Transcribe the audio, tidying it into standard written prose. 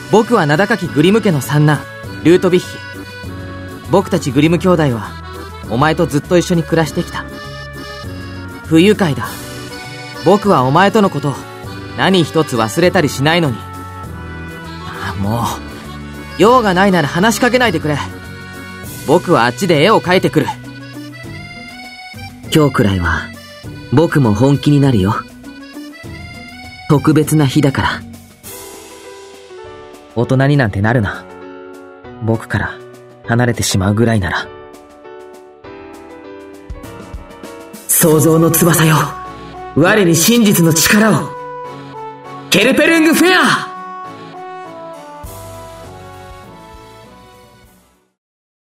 僕は名高きグリム家の三男ルートヴィッヒ。僕たちグリム兄弟はお前とずっと一緒に暮らしてきた。不愉快だ。僕はお前とのことを何一つ忘れたりしないのに。もう用がないなら話しかけないでくれ。僕はあっちで絵を描いてくる。 今日くらいは僕も本気になるよ。特別な日だから。 大人になんてなるな。僕から離れてしまうぐらいなら。 創造の翼よ、我に真実の力を。ケルペルングフェア。